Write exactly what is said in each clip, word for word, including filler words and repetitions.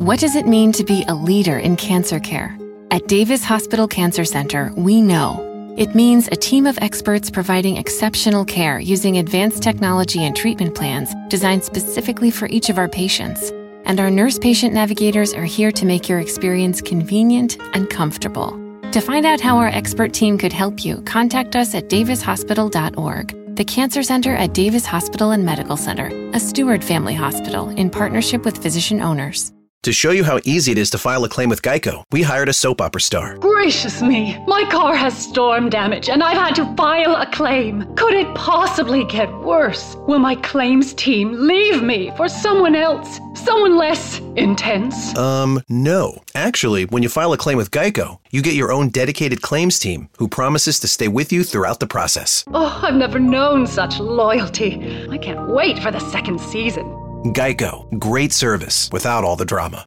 What does it mean to be a leader in cancer care? At Davis Hospital Cancer Center, we know. It means a team of experts providing exceptional care using advanced technology and treatment plans designed specifically for each of our patients. And our nurse-patient navigators are here to make your experience convenient and comfortable. To find out how our expert team could help you, contact us at davis hospital dot org. The Cancer Center at Davis Hospital and Medical Center, a Steward family hospital in partnership with physician owners. To show you how easy it is to file a claim with Geico, we hired a soap opera star. Gracious me, my car has storm damage and I've had to file a claim. Could it possibly get worse? Will my claims team leave me for someone else? Someone less intense? Um, no. Actually, when you file a claim with Geico, you get your own dedicated claims team who promises to stay with you throughout the process. Oh, I've never known such loyalty. I can't wait for the second season. Geico. Great service without all the drama.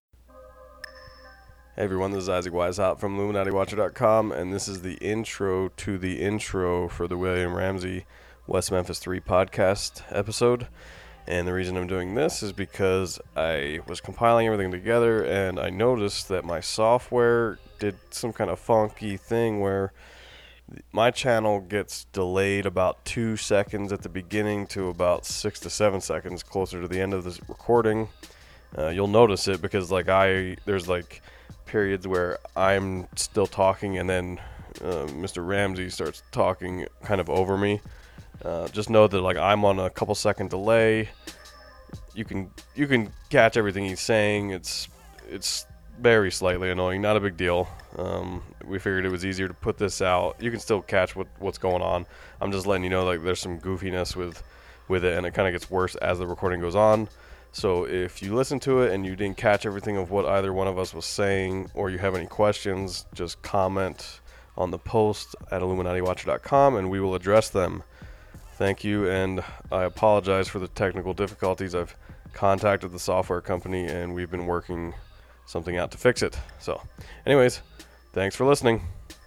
Hey everyone, this is Isaac Weishaupt from Illuminati Watcher dot com, and this is the intro to the intro for the William Ramsey West Memphis three podcast episode. And the reason I'm doing this is because I was compiling everything together and I noticed that my software did some kind of funky thing where my channel gets delayed about two seconds at the beginning to about six to seven seconds closer to the end of this recording. Uh, you'll notice it because like I there's like periods where I'm still talking and then uh, Mister Ramsey starts talking kind of over me. Uh, just know that like I'm on a couple second delay. You can you can catch everything he's saying. It's it's very slightly annoying, not a big deal. Um, we figured it was easier to put this out. You can still catch what, what's going on. I'm just letting you know like there's some goofiness with, with it, and it kind of gets worse as the recording goes on. So if you listen to it and you didn't catch everything of what either one of us was saying, or you have any questions, just comment on the post at Illuminati Watcher dot com and we will address them. Thank you, and I apologize for the technical difficulties. I've contacted the software company and we've been working something out to fix it. So anyways, thanks for listening.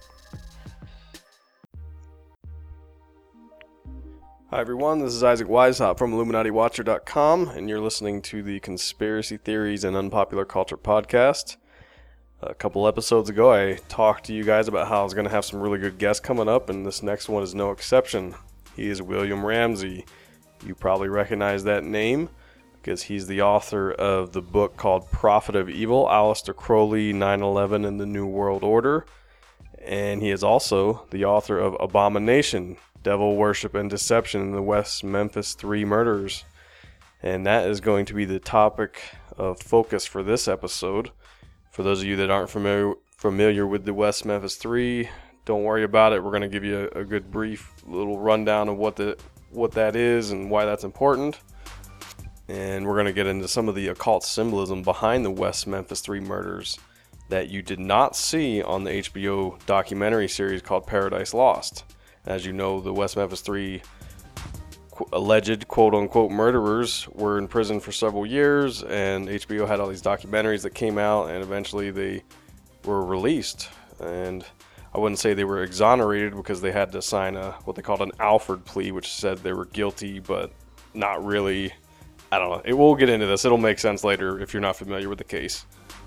Hi everyone, this is Isaac Weishaupt from Illuminati Watcher dot com, and you're listening to the Conspiracy Theories and Unpopular Culture podcast. A couple episodes ago I talked to you guys about how I was going to have some really good guests coming up, and this next one is no exception. He is William Ramsey. You probably recognize that name because he's the author of the book called Prophet of Evil, Aleister Crowley, nine eleven and the New World Order. And he is also the author of Abomination, Devil Worship and Deception in the West Memphis Three Murders. And that is going to be the topic of focus for this episode. For those of you that aren't familiar familiar with the West Memphis Three, don't worry about it. We're going to give you a, a good brief little rundown of what the what that is and why that's important. And we're going to get into some of the occult symbolism behind the West Memphis Three Murders that you did not see on the H B O documentary series called Paradise Lost. As you know, the West Memphis Three alleged quote-unquote murderers were in prison for several years, and H B O had all these documentaries that came out, and eventually they were released. And I wouldn't say they were exonerated because they had to sign a what they called an Alford plea, which said they were guilty, but not really. I don't know. It, we'll get into this. It'll make sense later if you're not familiar with the case.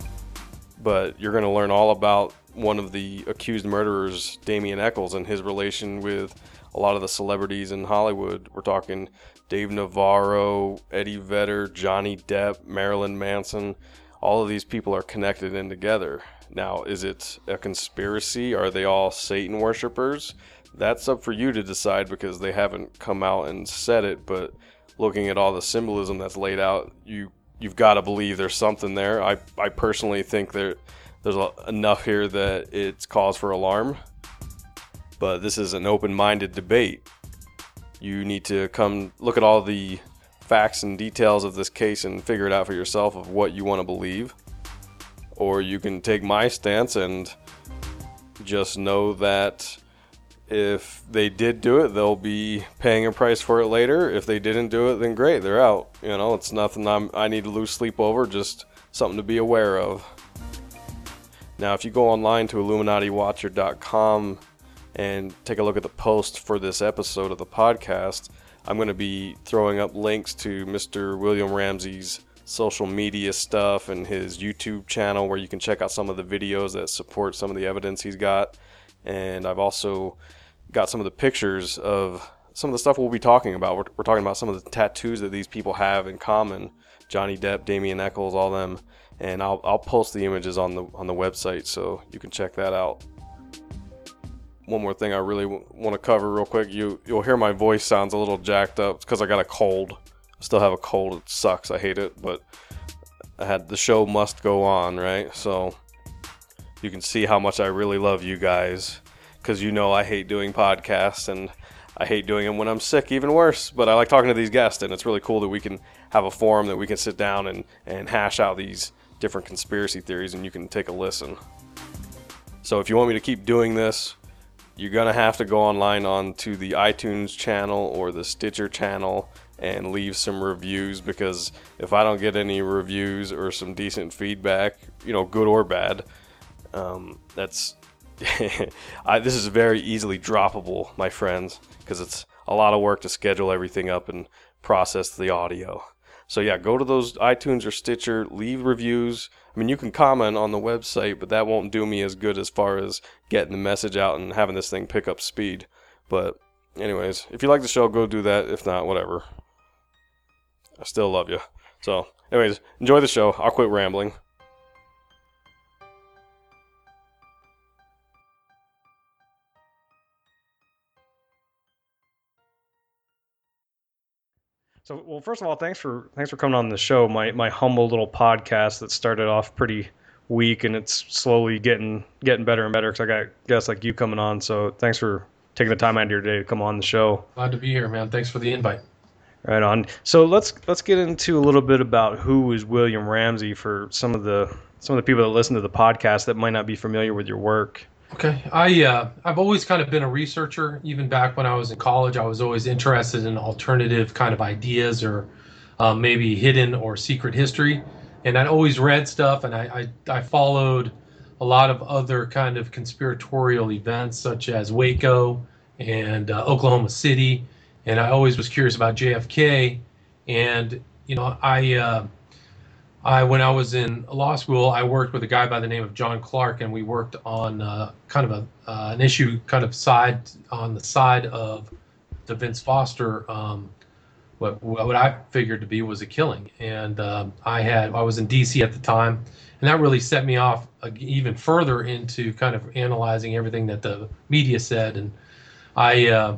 But you're going to learn all about one of the accused murderers, Damien Echols, and his relation with a lot of the celebrities in Hollywood. We're talking Dave Navarro, Eddie Vedder, Johnny Depp, Marilyn Manson. All of these people are connected in together. Now, is it a conspiracy? Are they all Satan worshipers? That's up for you to decide because they haven't come out and said it, but looking at all the symbolism that's laid out, you, you've got to believe there's something there. I, I personally think there, there's a, enough here that it's cause for alarm. But this is an open-minded debate. You need to come look at all the facts and details of this case and figure it out for yourself of what you want to believe. Or you can take my stance and just know that if they did do it, they'll be paying a price for it later. If they didn't do it, then great, they're out. You know, it's nothing I'm, I need to lose sleep over, just something to be aware of. Now, if you go online to Illuminati Watcher dot com and take a look at the post for this episode of the podcast, I'm going to be throwing up links to Mister William Ramsey's social media stuff and his YouTube channel where you can check out some of the videos that support some of the evidence he's got. And I've also got some of the pictures of some of the stuff we'll be talking about. We're, we're talking about some of the tattoos that these people have in common. Johnny Depp, Damien Echols, all them. And I'll I'll post the images on the on the website so you can check that out. One more thing I really w- want to cover real quick. You, you'll hear my voice sounds a little jacked up. It's because I got a cold. I still have a cold. It sucks. I hate it. But I had the show must go on, right? So you can see how much I really love you guys. Because you know I hate doing podcasts. And I hate doing them when I'm sick, even worse. But I like talking to these guests. And it's really cool that we can have a forum that we can sit down and, and hash out these different conspiracy theories. And you can take a listen. So if you want me to keep doing this, you're going to have to go online onto the iTunes channel or the Stitcher channel and leave some reviews, because if I don't get any reviews or some decent feedback, you know, good or bad, um, that's I, this is very easily droppable, my friends, because it's a lot of work to schedule everything up and process the audio. So yeah, go to those iTunes or Stitcher, leave reviews. I mean, you can comment on the website, but that won't do me as good as far as getting the message out and having this thing pick up speed. But anyways, if you like the show, go do that. If not, whatever. I still love you. So anyways, enjoy the show. I'll quit rambling. So, well, first of all, thanks for thanks for coming on the show. My my humble little podcast that started off pretty weak, and it's slowly getting getting better and better because I got guests like you coming on. So, thanks for taking the time out of your day to come on the show. Glad to be here, man. Thanks for the invite. Right on. So let's let's get into a little bit about who is William Ramsey for some of the some of the people that listen to the podcast that might not be familiar with your work. Okay, I uh, I've always kind of been a researcher. Even back when I was in college, I was always interested in alternative kind of ideas or uh, maybe hidden or secret history. And I'd always read stuff, and I, I I followed a lot of other kind of conspiratorial events such as Waco and uh, Oklahoma City. And I always was curious about J F K. And you know, I. Uh, I, when I was in law school, I worked with a guy by the name of John Clark, and we worked on uh, kind of a uh, an issue, kind of side on the side of the Vince Foster, um, what what I figured to be was a killing. And um, I had I was in D C at the time, and that really set me off even further into kind of analyzing everything that the media said. And I uh,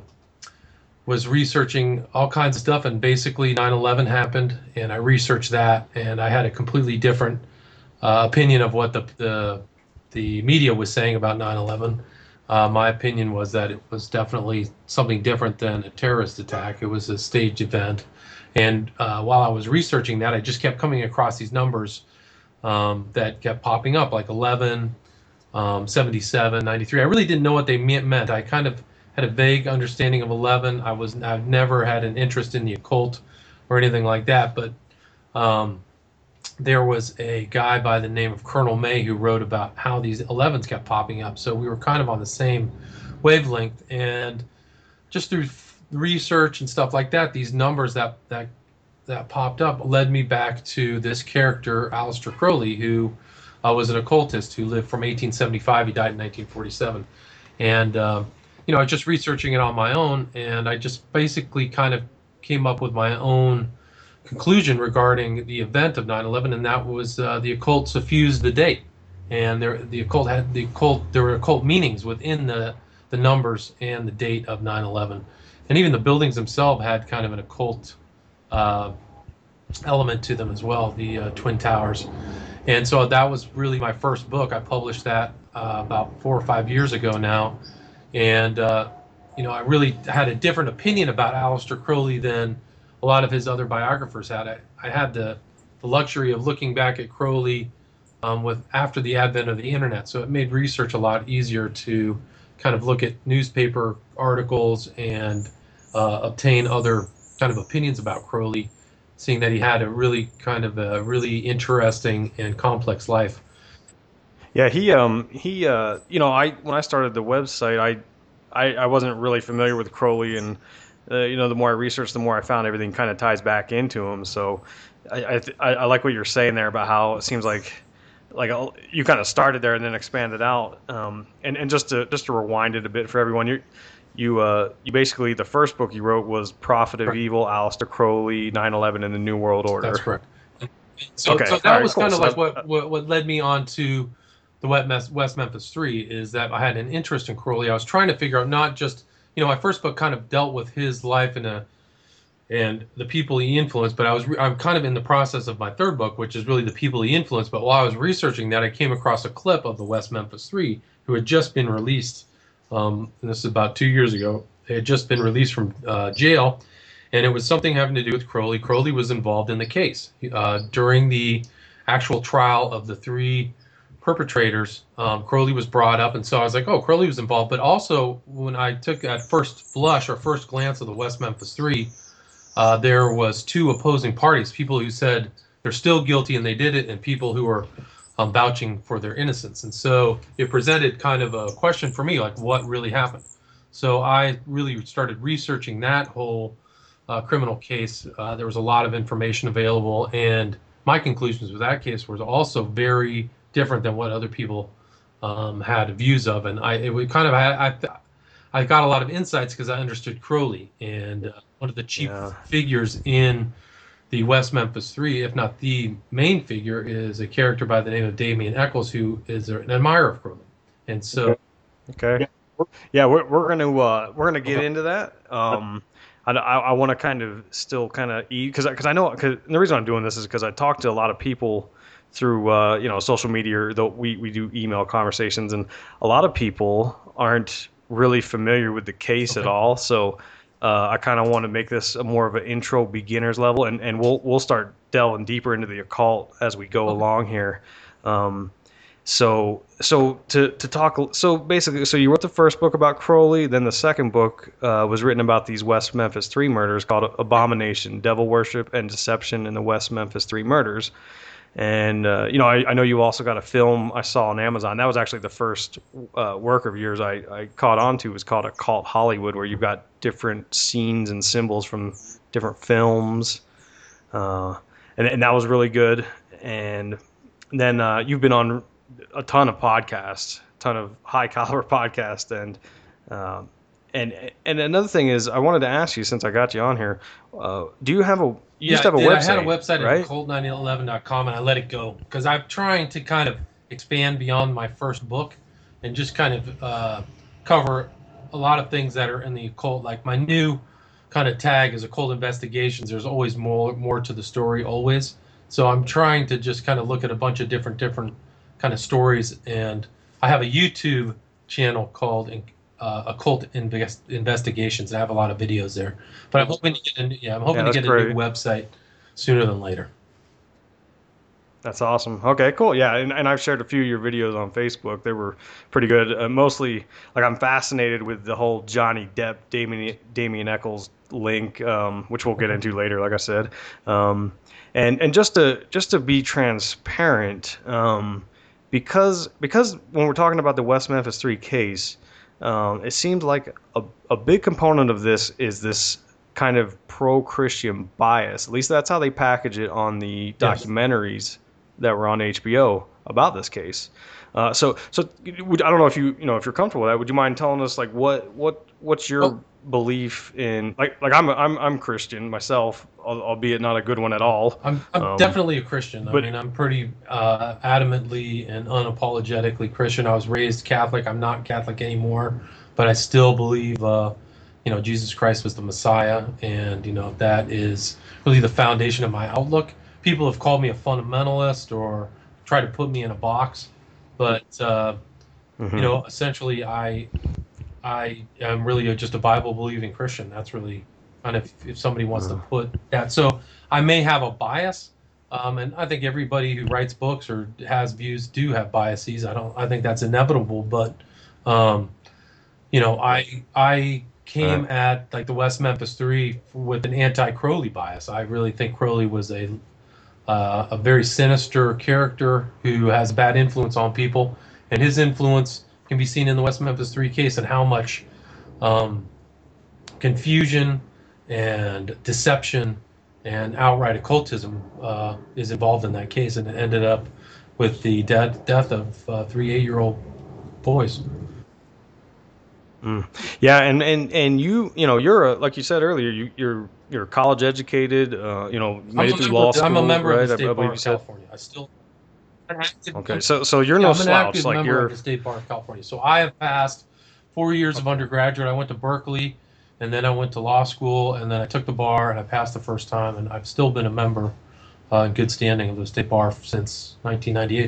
was researching all kinds of stuff, and basically nine eleven happened, and I researched that, and I had a completely different uh, opinion of what the, the the media was saying about nine eleven. Uh, my opinion was that it was definitely something different than a terrorist attack. It was a staged event. And uh, while I was researching that, I just kept coming across these numbers um, that kept popping up, like eleven, um, seventy-seven, ninety-three. I really didn't know what they meant. I kind of had a vague understanding of eleven. I was I've never had an interest in the occult or anything like that, but um, there was a guy by the name of Colonel May who wrote about how these elevens kept popping up. So we were kind of on the same wavelength, and just through research and stuff like that, these numbers that that that popped up led me back to this character, Aleister Crowley, who uh, was an occultist who lived from eighteen seventy-five. He died in nineteen forty-seven, and uh, you know, I was just researching it on my own, and I just basically kind of came up with my own conclusion regarding the event of nine eleven, and that was uh, the occult suffused the date, and there the occult had the occult there were occult meanings within the the numbers and the date of nine eleven, and even the buildings themselves had kind of an occult uh, element to them as well, the uh, Twin Towers. And so that was really my first book. I published that uh, about four or five years ago now. And, uh, you know, I really had a different opinion about Aleister Crowley than a lot of his other biographers had. I, I had the, the luxury of looking back at Crowley um, with after the advent of the internet. So it made research a lot easier to kind of look at newspaper articles and uh, obtain other kind of opinions about Crowley, seeing that he had a really kind of a really interesting and complex life. Yeah, he um he uh you know I when I started the website I I, I wasn't really familiar with Crowley, and uh, you know the more I researched, the more I found everything kind of ties back into him. So I I, th- I I like what you're saying there about how it seems like like uh, you kind of started there and then expanded out. Um, and and just to just to rewind it a bit for everyone, you you uh you basically the first book you wrote was Prophet of Right. Evil, Aleister Crowley, nine eleven, and the New World Order. That's correct. So, Okay. so that All right, was cool. kind of So like that- what, what what led me on to the West Mes- West Memphis Three, is that I had an interest in Crowley. I was trying to figure out not just, you know, my first book kind of dealt with his life and a and the people he influenced, but I was re- I'm kind of in the process of my third book, which is really the people he influenced. But while I was researching that, I came across a clip of the West Memphis Three, who had just been released. Um, and this is about two years ago. They had just been released from uh, jail, and it was something having to do with Crowley. Crowley was involved in the case uh, during the actual trial of the three perpetrators. Um, Crowley was brought up, and so I was like, "Oh, Crowley was involved." But also, when I took at first blush or first glance of the West Memphis Three, uh, there was two opposing parties: people who said they're still guilty and they did it, and people who were um, vouching for their innocence. And so it presented kind of a question for me, like, what really happened? So I really started researching that whole uh, criminal case. Uh, there was a lot of information available, and my conclusions with that case was also very different than what other people um, had views of. And I, it would kind of, I, I, I got a lot of insights because I understood Crowley, and uh, one of the chief Yeah. figures in the West Memphis Three, if not the main figure, is a character by the name of Damien Eccles, who is an admirer of Crowley. And so, Okay. Yeah, we're we're gonna uh, we're gonna get into that. Um, I, I, I want to kind of still kind of eat because because I know cause, and the reason I'm doing this is because I talk to a lot of people through uh, you know social media. Though we we do email conversations, and a lot of people aren't really familiar with the case Okay. at all. So uh, I kind of want to make this a more of an intro, beginners level, and, and we'll we'll start delving deeper into the occult as we go Okay. along here. Um, So, so to, to talk, so basically, so you wrote the first book about Crowley, then the second book uh, was written about these West Memphis Three murders called Abomination, Devil Worship, and Deception in the West Memphis Three Murders. And, uh, you know, I, I know you also got a film I saw on Amazon. That was actually the first uh, work of yours I, I caught on to. It was called Occult Hollywood, where you've got different scenes and symbols from different films. Uh, and, and that was really good. And then uh, you've been on a ton of podcasts, ton of high caliber podcasts, and um, and and another thing is, I wanted to ask you, since I got you on here, uh, do you have a you yeah, used to have a I did. website? I had a website right? at occult nine eleven dot com, and I let it go because I'm trying to kind of expand beyond my first book and just kind of uh, cover a lot of things that are in the occult. Like my new kind of tag is occult investigations. There's always more more to the story, always. So I'm trying to just kind of look at a bunch of different different kind of stories, and I have a YouTube channel called uh, Occult Invest- Investigations, and I have a lot of videos there. But I'm hoping to get a, yeah, I'm hoping Yeah, to that's get a great. new website sooner than later. That's awesome. Okay, cool. Yeah, and, and I've shared a few of your videos on Facebook. They were pretty good. Uh, mostly, like, I'm fascinated with the whole Johnny Depp, Damien, Damien Eccles link, um, which we'll get into later, like I said. Um, and and just to just to be transparent, um, because because when we're talking about the West Memphis Three case, um, it seems like a, a big component of this is this kind of pro-Christian bias. At least that's how they package it on the Yes. documentaries that were on H B O about this case. Uh, so, so would, I don't know if you, you know, if you're comfortable with that. Would you mind telling us, like, what, what, what's your Well- belief in, like, like I'm, I'm, I'm Christian myself, al- albeit not a good one at all. I'm, I'm Um, definitely a Christian. I but- mean, I'm pretty uh, adamantly and unapologetically Christian. I was raised Catholic. I'm not Catholic anymore, but I still believe, uh, you know, Jesus Christ was the Messiah, and you know that is really the foundation of my outlook. People have called me a fundamentalist or tried to put me in a box, but uh, Mhm. you know, essentially, I I am really a, just a Bible believing Christian. That's really kind of if somebody wants to put that. So I may have a bias, um, and I think everybody who writes books or has views do have biases. I don't. I think that's inevitable, but um, you know, I I came at like the West Memphis Three with an anti-Crowley bias. I really think Crowley was a uh, a very sinister character who has bad influence on people, and his influence can be seen in the West Memphis Three case and how much um, confusion and deception and outright occultism uh, is involved in that case, and it ended up with the de- death of uh, three eight-year-old boys. Mm. Yeah, and, and, and you you know you're a, like you said earlier, you, you're you're college educated, uh, you know, made it through law school. I'm a member right? of the State I, I Bar of said. California. I still. Okay, so so you're yeah, no I'm an slouch. active Like member you're of the State Bar of California. So I have passed four years of undergraduate. I went to Berkeley, and then I went to law school, and then I took the bar, and I passed the first time, and I've still been a member uh, in good standing of the State Bar since nineteen ninety-eight.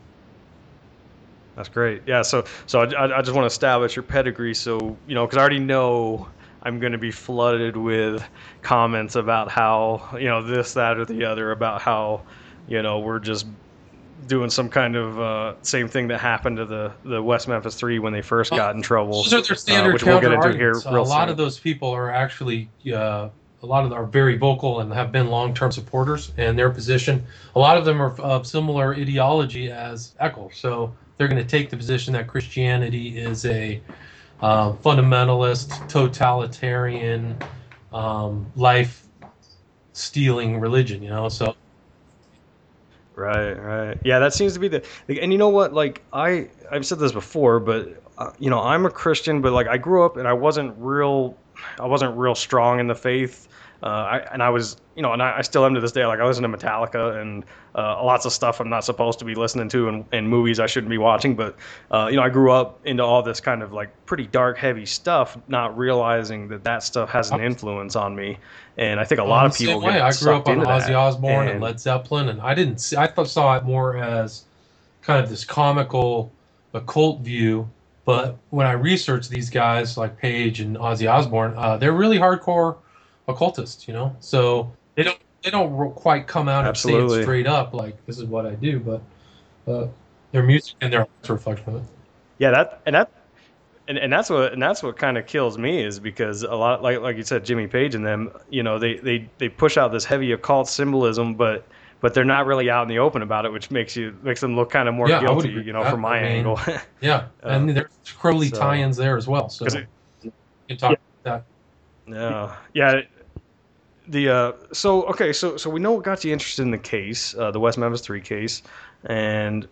That's great. Yeah. So, so I, I just want to establish your pedigree. So, you know, because I already know I'm going to be flooded with comments about how, you know, this, that, or the other, about how, you know, we're just doing some kind of uh, same thing that happened to the, the West Memphis Three when they first got in trouble. Those are their standard uh, which we'll get counter into here arguments. real a lot soon. of those people are actually, uh, a lot of them are very vocal and have been long-term supporters, and their position, a lot of them are of similar ideology as Eccles. So they're going to take the position that Christianity is a uh, fundamentalist, totalitarian, um, life-stealing religion, you know, so. Right, right. Yeah, that seems to be the, and you know what, like, I, I've said this before, but, uh, you know, I'm a Christian, but, like, I grew up and I wasn't real, I wasn't real strong in the faith. Uh, I, and I was, you know, and I, I still am to this day. Like, I listen to Metallica and uh, lots of stuff I'm not supposed to be listening to, and, and movies I shouldn't be watching. But, uh, you know, I grew up into all this kind of like pretty dark, heavy stuff, not realizing that that stuff has an influence on me. And I think a lot Um, of people same way. get I grew sucked up on into Ozzy that. Osbourne and, And- Led Zeppelin, and I didn't see. I thought saw it more as kind of this comical, occult view. But when I researched these guys like Page and Ozzy Osbourne, uh, they're really hardcore occultists, you know. So they don't they don't ro- quite come out and say Absolutely. it straight up like this is what I do, but uh, their music and their arts reflect of it. Yeah, that and that and, and that's what and that's what kind of kills me, is because a lot, like like you said, Jimmy Page and them, you know, they they they push out this heavy occult symbolism, but but they're not really out in the open about it, which makes you makes them look kind of more Yeah, I would guilty, agree you with know, that. from my I mean, angle. Yeah, and Um, there's Crowley so- tie-ins there as well. So 'Cause you it- can talk about that. Yeah, yeah. The uh, so okay, so so we know what got you interested in the case, uh, the West Memphis Three case, and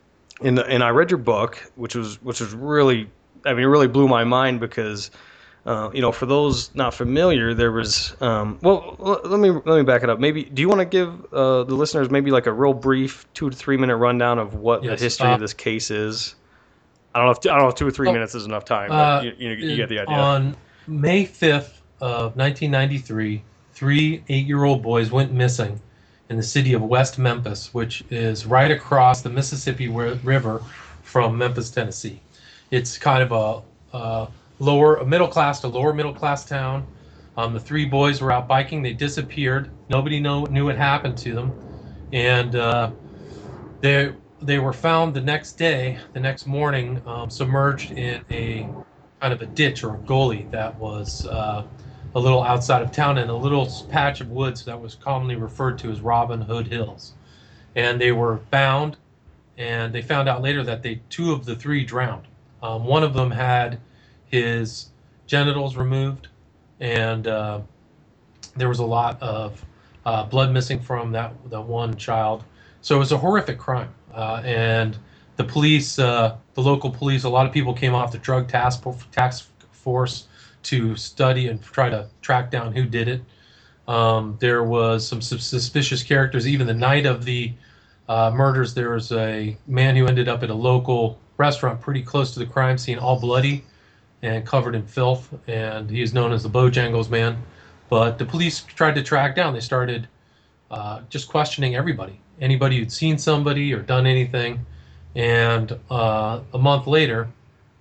in the, and I read your book, which was which was really, I mean, it really blew my mind because, uh, you know, for those not familiar, there was um, well, l- let me let me back it up. Maybe do you want to give uh, the listeners maybe like a real brief two to three minute rundown of what Yes, the history uh, of this case is? I don't know if I don't know if two or three Oh, minutes is enough time, but Uh, you, you, you get the idea. On May fifth of nineteen ninety-three, three eight-year-old boys went missing in the city of West Memphis, which is right across the Mississippi wi- River from Memphis, Tennessee. It's kind of a, a lower, a middle class to lower middle class town. Um, the three boys were out biking. They disappeared. Nobody know, knew what happened to them, and uh, they they were found the next day, the next morning, um, submerged in a kind of a ditch or a gully that was uh, a little outside of town in a little patch of woods that was commonly referred to as Robin Hood Hills. And they were found, and they found out later that they two of the three drowned. Um, one of them had his genitals removed, and uh, there was a lot of uh, blood missing from that that one child. So it was a horrific crime, uh, and the police, uh, the local police, a lot of people came off the drug task task force to study and try to track down who did it. Um, there was some sus- suspicious characters. Even the night of the uh, murders, there was a man who ended up at a local restaurant pretty close to the crime scene, all bloody and covered in filth, and he is known as the Bojangles Man. But the police tried to track down. They started uh, just questioning everybody, anybody who'd seen somebody or done anything. And uh, a month later,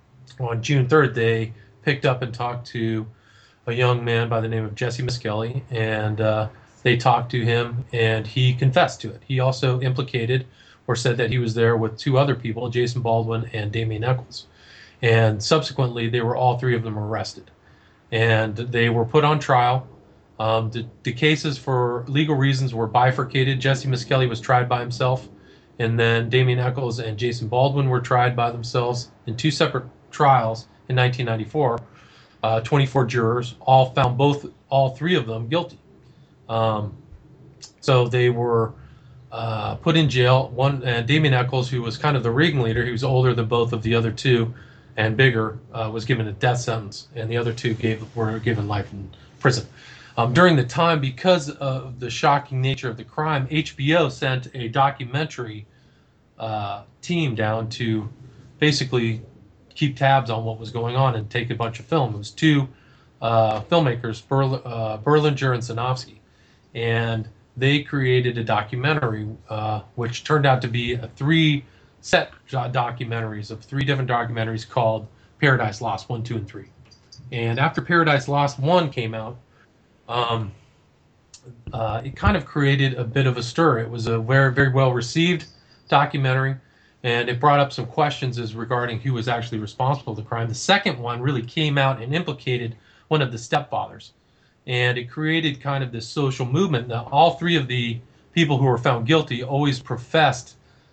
on June third, they picked up and talked to a young man by the name of Jesse Miskelly, and uh, they talked to him, and he confessed to it. He also implicated or said that he was there with two other people, Jason Baldwin and Damien Eccles. And subsequently, they were all three of them arrested, and they were put on trial. Um, the, the cases, for legal reasons, were bifurcated. Jesse Miskelly was tried by himself, and then Damien Eccles and Jason Baldwin were tried by themselves in two separate trials in nineteen ninety-four. Uh, twenty-four jurors all found both all three of them guilty. Um, So they were uh, put in jail. One, uh, Damien Echols, who was kind of the ringleader, he was older than both of the other two and bigger, uh, was given a death sentence, and the other two gave were given life in prison. Um, during the time, because of the shocking nature of the crime, H B O sent a documentary uh, team down to basically keep tabs on what was going on and take a bunch of film. It was two uh, filmmakers, Berl- uh, Berlinger and Sanofsky, and they created a documentary uh, which turned out to be a three set documentaries of three different documentaries called Paradise Lost one, two, and three. And after Paradise Lost one came out, um, uh, it kind of created a bit of a stir. It was a very, very well received documentary, and it brought up some questions as regarding who was actually responsible for the crime. The second one really came out and implicated one of the stepfathers, and it created kind of this social movement. Now, all three of the people who were found guilty always professed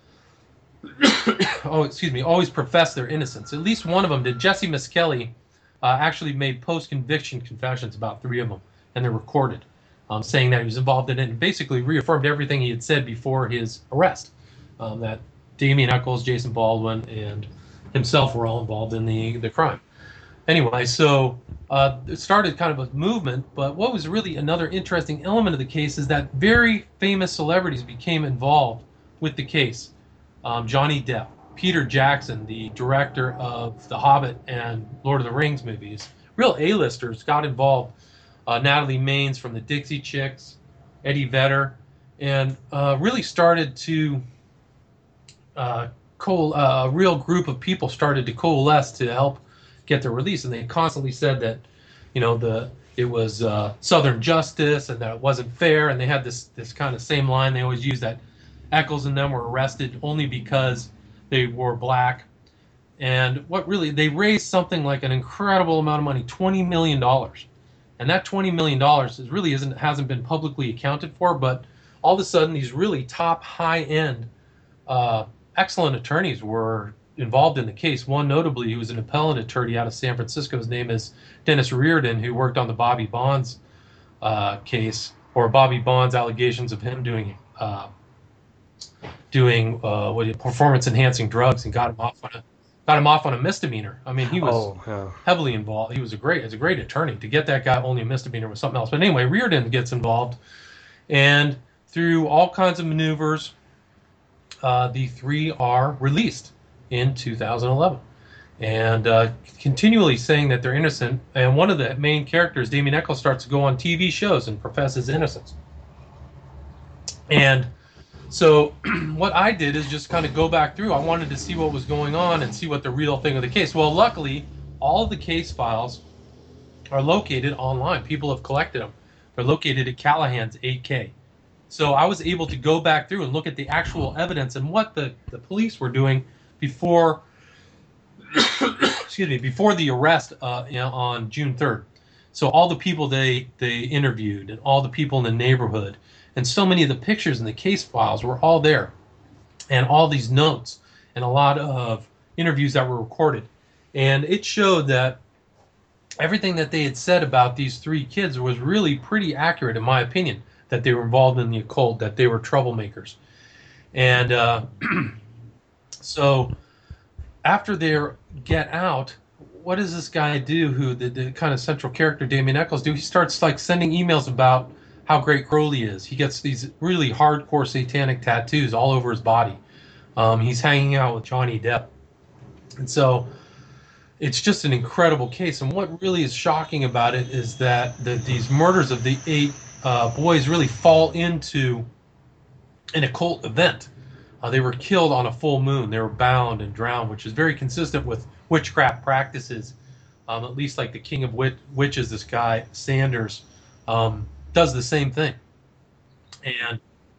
oh, excuse me, always professed their innocence. At least one of them did. Jesse Miskelly uh, actually made post-conviction confessions about three of them, and they're recorded, um, saying that he was involved in it, and basically reaffirmed everything he had said before his arrest, um, that Damien Echols, Jason Baldwin, and himself were all involved in the, the crime. Anyway, so uh, it started kind of a movement, but what was really another interesting element of the case is that very famous celebrities became involved with the case. Um, Johnny Depp, Peter Jackson, the director of The Hobbit and Lord of the Rings movies, real A-listers got involved. Uh, Natalie Maines from the Dixie Chicks, Eddie Vedder, and uh, really started to, uh, co- uh, a real group of people started to coalesce to help get their release. And they constantly said that, you know, the it was uh, Southern justice and that it wasn't fair. And they had this this kind of same line they always use, that Echols and them were arrested only because they were black. And what really, they raised something like an incredible amount of money, twenty million dollars. And that twenty million dollars is really isn't hasn't been publicly accounted for, but all of a sudden these really top high-end uh, excellent attorneys were involved in the case. One notably, he was an appellate attorney out of San Francisco. His name is Dennis Reardon, who worked on the Bobby Bonds uh, case, or Bobby Bonds allegations of him doing uh, doing uh, what performance enhancing drugs, and got him off on a got him off on a misdemeanor. I mean, he was Oh, yeah. heavily involved. He was a great, as a great attorney. To get that guy only a misdemeanor was something else. But anyway, Reardon gets involved, and through all kinds of maneuvers, uh, the three are released in two thousand eleven, and uh, continually saying that they're innocent. And one of the main characters, Damien Echols, starts to go on T V shows and profess his innocence. And so what I did is just kind of go back through. I wanted to see what was going on and see what the real thing of the case. Well, luckily, all of the case files are located online. People have collected them. They're located at Callahan's eight K. So I was able to go back through and look at the actual evidence and what the, the police were doing before, excuse me, before the arrest uh, you know, on June third. So all the people they, they interviewed and all the people in the neighborhood, and so many of the pictures in the case files were all there, and all these notes and a lot of interviews that were recorded. And it showed that everything that they had said about these three kids was really pretty accurate, in my opinion, that they were involved in the occult, that they were troublemakers. And uh, so after they get out, what does this guy do, who the, the kind of central character, Damien Echols, do? He starts like sending emails about how great Crowley is. He gets these really hardcore satanic tattoos all over his body. Um, he's hanging out with Johnny Depp. And so it's just an incredible case. And what really is shocking about it is that the, these murders of the eight uh, boys really fall into an occult event. Uh, they were killed on a full moon. They were bound and drowned, which is very consistent with witchcraft practices. Um, at least like the king of wit- witches, this guy, Sanders, um, does the same thing. And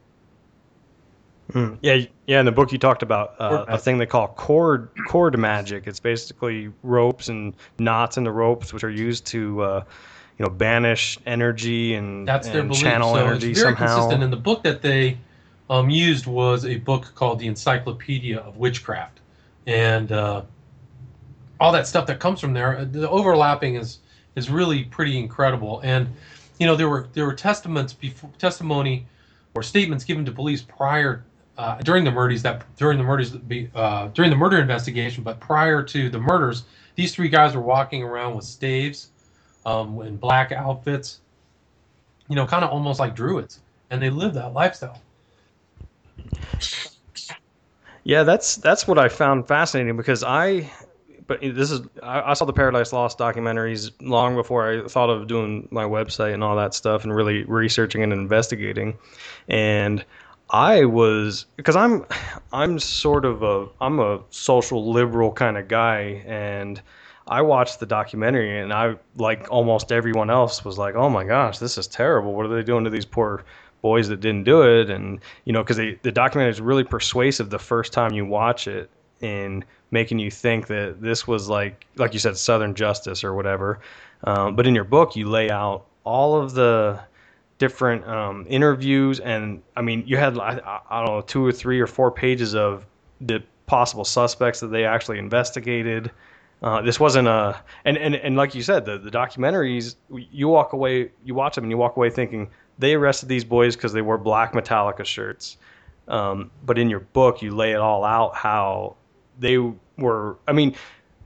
Mm. Yeah, yeah. In the book, you talked about uh, a thing they call cord cord magic. It's basically ropes and knots in the ropes, which are used to, uh, you know, banish energy and, that's their and belief. channel So energy it's very somehow. consistent. And the book that they um, used was a book called The Encyclopedia of Witchcraft, and uh, all that stuff that comes from there. The overlapping is is really pretty incredible. And you know, there were there were testaments before testimony. or statements given to police prior uh, during the murders that during the murders uh, during the murder investigation, but prior to the murders, these three guys were walking around with staves, um, in black outfits, you know, kind of almost like druids, and they lived that lifestyle. Yeah, that's that's what I found fascinating because I, but this is I, I saw the Paradise Lost documentaries long before I thought of doing my website and all that stuff and really researching and investigating, and I was because I'm I'm sort of a I'm a social liberal kind of guy, and I watched the documentary and I, like almost everyone else, was like, oh my gosh, this is terrible. What are they doing to these poor boys that didn't do it? And, you know, because the documentary is really persuasive the first time you watch it in making you think that this was like, like you said, Southern justice or whatever. Um, but in your book, you lay out all of the different um, interviews. And, I mean, you had, I, I don't know, two or three or four pages of the possible suspects that they actually investigated. Uh, this wasn't a, and, and, and like you said, the, the documentaries, you walk away, you watch them and you walk away thinking they arrested these boys because they wore black Metallica shirts. Um, but in your book, you lay it all out how they were, I mean,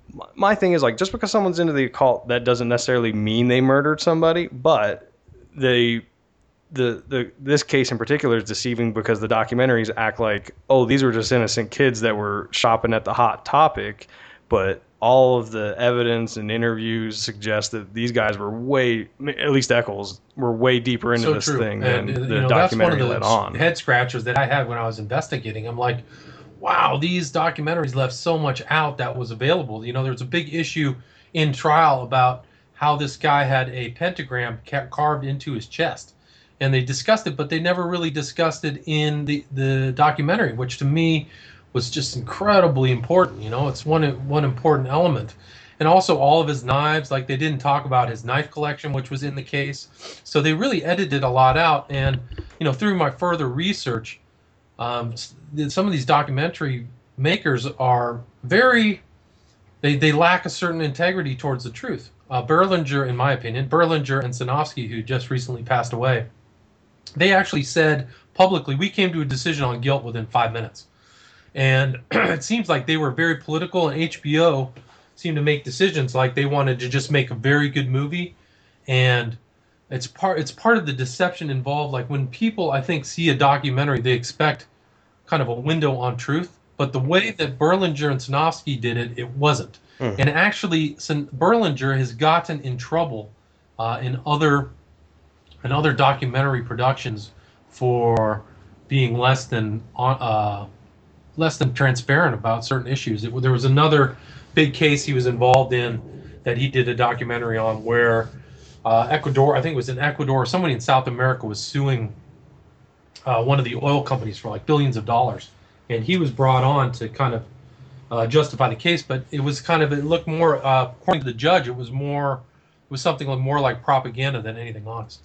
my thing is like, just because someone's into the occult, that doesn't necessarily mean they murdered somebody, but they, the, the, this case in particular is deceiving because the documentaries act like, oh, these were just innocent kids that were shopping at the Hot Topic, but all of the evidence and interviews suggest that these guys were way, at least Eccles, were way deeper into so this true. thing and, than you the know, documentary that's one let of on. the head scratchers that I had when I was investigating. I'm like, wow, these documentaries left so much out that was available. You know, there was a big issue in trial about how this guy had a pentagram ca- carved into his chest. And they discussed it, but they never really discussed it in the, the documentary, which to me was just incredibly important. You know, it's one one important element. And also all of his knives, like they didn't talk about his knife collection, which was in the case. So they really edited a lot out. And, you know, through my further research, um, some of these documentary makers are very, they, they lack a certain integrity towards the truth. Uh, Berlinger, in my opinion, Berlinger and Sinofsky, who just recently passed away, they actually said publicly, we came to a decision on guilt within five minutes. And it seems like they were very political, and H B O seemed to make decisions like they wanted to just make a very good movie. And it's part it's part of the deception involved. Like when people, I think, see a documentary, they expect kind of a window on truth. But the way that Berlinger and Sinofsky did it, it wasn't. Mm. And actually, Berlinger has gotten in trouble uh, in other in other documentary productions for being less than uh, less than transparent about certain issues. It, there was another big case he was involved in that he did a documentary on where uh, Ecuador, I think it was in Ecuador, somebody in South America was suing uh, one of the oil companies for like billions of dollars. And he was brought on to kind of uh, justify the case, but it was kind of, it looked more, uh, according to the judge, it was more, it was something more like propaganda than anything honest.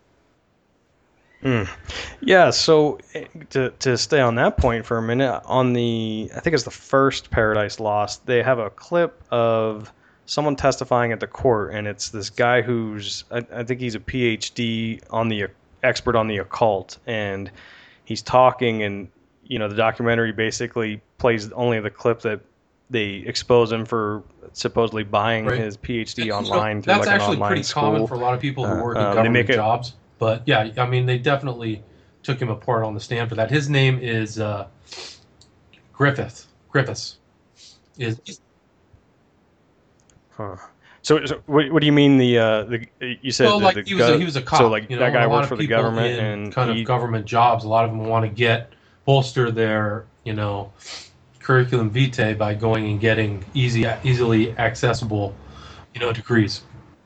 Mm. Yeah, so to to stay on that point for a minute, on the, I think it's the first Paradise Lost, they have a clip of someone testifying at the court, and it's this guy who's, I, I think he's a P H D on the, expert on the occult, and he's talking, and, you know, the documentary basically plays only the clip that they expose him for supposedly buying right. his P H D online through like an online school. That's actually pretty common for a lot of people who work uh, in um, government it, jobs. But yeah, I mean, they definitely took him apart on the stand for that. His name is uh, Griffith. Griffiths. Is. Huh. So, so what, what do you mean the uh, the you said well, the, like the he was go- a, he was a cop. So like you know, that guy a lot worked of for the people government in and kind he, of government jobs. A lot of them want to get bolster their you know curriculum vitae by going and getting easy easily accessible you know degrees.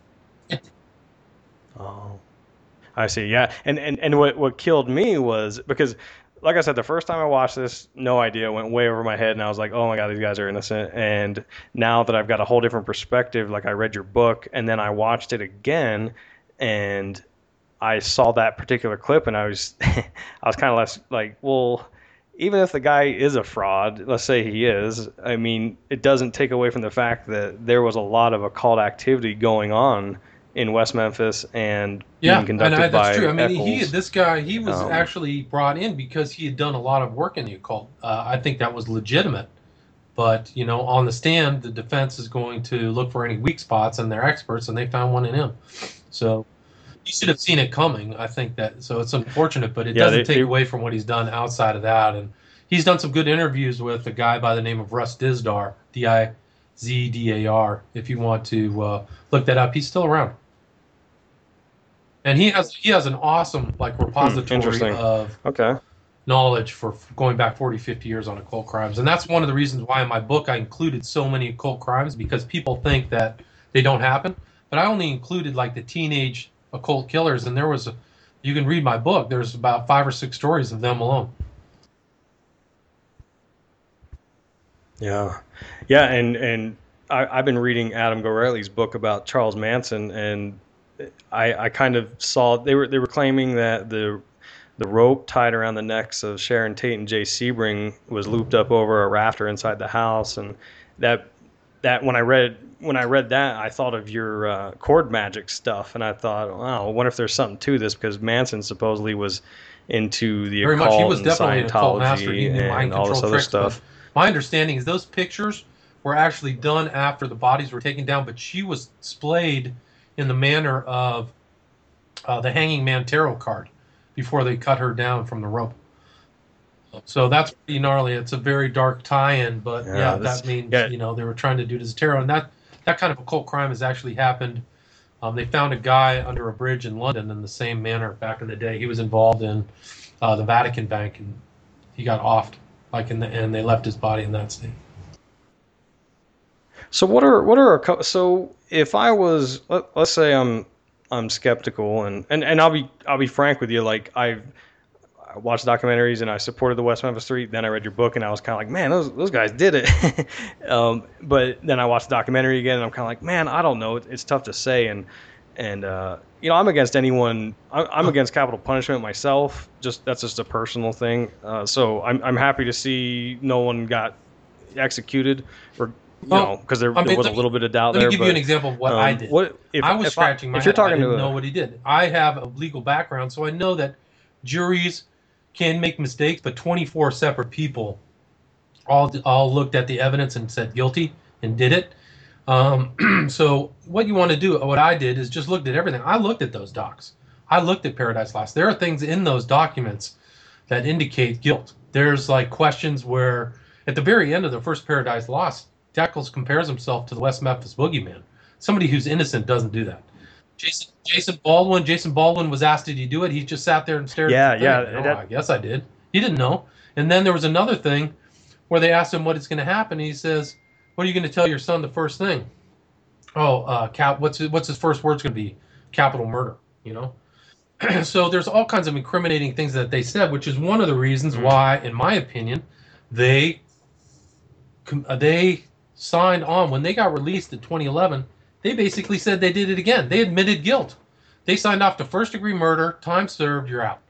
Oh, I see. Yeah, and and and what what killed me was because, like I said, the first time I watched this, no idea, went way over my head, and I was like, oh my god, these guys are innocent. And now that I've got a whole different perspective, like I read your book, and then I watched it again, and I saw that particular clip, and I was I was kind of less like, well, even if the guy is a fraud, let's say he is, I mean, it doesn't take away from the fact that there was a lot of occult activity going on in West Memphis and yeah, being conducted and I, by that's true. I mean, Eccles. he this guy he was Um, actually brought in because he had done a lot of work in the occult. Uh, I think that was legitimate. But, you know, on the stand, the defense is going to look for any weak spots, and they're experts, and they found one in him. So you should have seen it coming. I think that, so it's unfortunate, but it Yeah, doesn't they- take they- away from what he's done outside of that. And he's done some good interviews with a guy by the name of Russ Dizdar, D I Z D A R. If you want to uh, look that up, he's still around. And he has he has an awesome like repository interesting. of Okay. knowledge for going back forty, fifty years on occult crimes. And that's one of the reasons why in my book I included so many occult crimes, because people think that they don't happen. But I only included like the teenage occult killers, and there was, a, you can read my book, there's about five or six stories of them alone. Yeah, yeah, and and I, I've been reading Adam Goreli's book about Charles Manson, and I, I kind of saw they were they were claiming that the the rope tied around the necks of Sharon Tate and Jay Sebring was looped up over a rafter inside the house, and that that when I read when I read that, I thought of your uh, cord magic stuff, and I thought, wow, I wonder if there's something to this, because Manson supposedly was into the Very occult much. He was and definitely an occult master. He Scientology knew mind and all this control other tricks. stuff. But my understanding is those pictures were actually done after the bodies were taken down, but she was splayed in the manner of uh, the Hanging Man tarot card before they cut her down from the rope. So that's pretty gnarly. It's a very dark tie-in, but Yeah, yeah, this- that means yeah. you know they were trying to do this tarot, and that that kind of occult crime has actually happened. Um, they found a guy under a bridge in London in the same manner back in the day. He was involved in uh, the Vatican Bank, and he got offed, like in the and they left his body in that state. So what are what are a cou- so if I was let, let's say I'm I'm skeptical, and, and, and I'll be I'll be frank with you, like I've I watched documentaries and I supported the West Memphis Three. Then I read your book and I was kind of like, man, those those guys did it. um, but then I watched the documentary again and I'm kind of like, man, I don't know. It, it's tough to say. And and uh, you know, I'm against anyone. I, I'm against capital punishment myself. Just that's just a personal thing. Uh, so I'm I'm happy to see no one got executed, or you Well, know, because there, I mean, there was let a me- little bit of doubt Let there. me give but, you an example of what um, I did. What if I was if scratching I, my if you're head. I talking didn't to know a, what he did. I have a legal background, so I know that juries can make mistakes, but twenty-four separate people all all looked at the evidence and said guilty and did it. Um, so what you want to do, what I did, is just looked at everything. I looked at those docs. I looked at Paradise Lost. There are things in those documents that indicate guilt. There's like questions where at the very end of the first Paradise Lost, Eccles compares himself to the West Memphis Boogeyman. Somebody who's innocent doesn't do that. Jason Jason Baldwin. Jason Baldwin was asked, "Did you do it?" He just sat there and stared. Yeah, at the yeah, thing. Oh, that- I guess I did. He didn't know. And then there was another thing where they asked him what is going to happen. He says, "What are you going to tell your son the first thing?" Oh, uh, cap. What's his, what's his first words going to be? Capital murder. You know. So there's all kinds of incriminating things that they said, which is one of the reasons Mm-hmm. why, in my opinion, they com- uh, they signed on when they got released in twenty eleven. They basically said they did it again. They admitted guilt. They signed off to first degree murder, time served, you're out.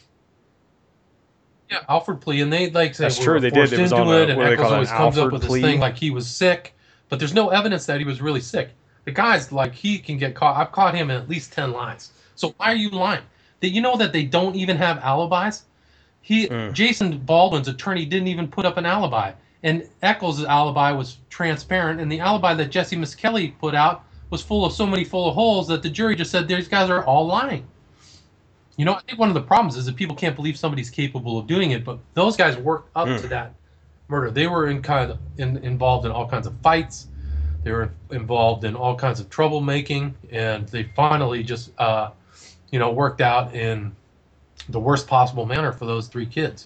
Yeah, Alfred plea, and they like say That's we true, were they did. forced It was into on a- it, what and do they Eccles call it, always an comes up Alfred with plea? this thing like he was sick, but there's no evidence that he was really sick. The guy's like he can get caught. I've caught him in at least ten lies. So why are you lying? That you know that they don't even have alibis. He Mm. Jason Baldwin's attorney didn't even put up an alibi, and Eccles' alibi was transparent, and the alibi that Jesse Miskelly put out was full of so many full of holes that the jury just said these guys are all lying. You know, I think one of the problems is that people can't believe somebody's capable of doing it, but those guys worked up Mm. to that murder. They were in kind of in, involved in all kinds of fights. They were involved in all kinds of troublemaking, and they finally just, uh, you know, worked out in the worst possible manner for those three kids.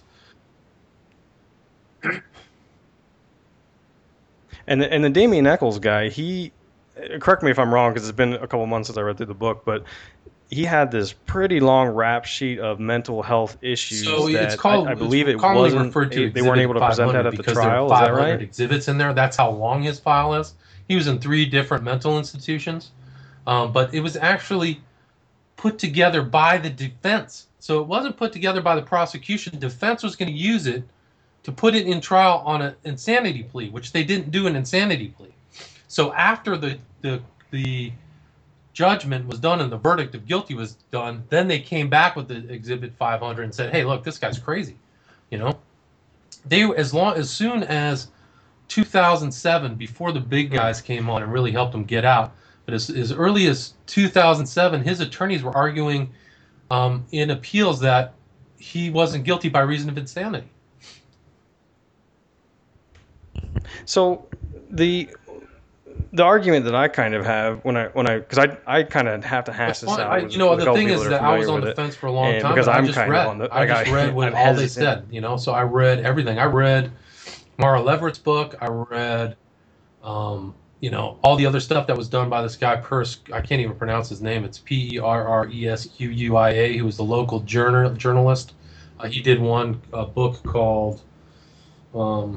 And the, and the Damien Eccles guy, he, correct me if I'm wrong because it's been a couple months since I read through the book, but he had this pretty long rap sheet of mental health issues. So that it's called. I, I believe it's it commonly wasn't. referred to. They weren't able to present that at the because trial. There Is are that five hundred right? exhibits in there. That's how long his file is. He was in three different mental institutions, um, but it was actually put together by the defense. So it wasn't put together by the prosecution. Defense was going to use it to put it in trial on an insanity plea, which they didn't do an insanity plea. So after the the the judgment was done and the verdict of guilty was done, then they came back with the Exhibit five hundred and said, hey, look, this guy's crazy. You know, they as long as soon as two thousand seven, before the big guys came on and really helped him get out, but as, as early as two thousand seven, his attorneys were arguing um, in appeals that he wasn't guilty by reason of insanity. So the the argument that I kind of have when I when I because I I kind of have to hash this out. I, with, you know, with the couple thing is people that I was on familiar the with it. fence for a long And time. because but I'm I just kind read. of on the- I like, just I- read what I'm all they hesitant. said. You know, so I read everything. I read Mara Leverett's book. I read, um, you know, all the other stuff that was done by this guy Pers. I can't even pronounce his name. It's P E R R E S Q U I A. Who was the local journal journalist. Uh, he did one uh, book called um,